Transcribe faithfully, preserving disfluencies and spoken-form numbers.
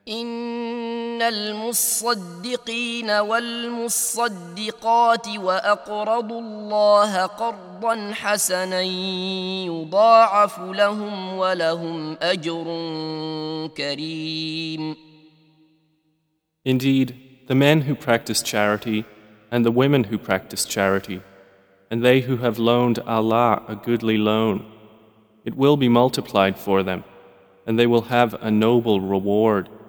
إن المصدقين والمصدقات وأقرضوا الله قرضا حسنا يضاعف لهم ولهم أجر كريم. Indeed, the men who practice charity and the women who practice charity, and they who have loaned Allah a goodly loan, it will be multiplied for them, and they will have a noble reward.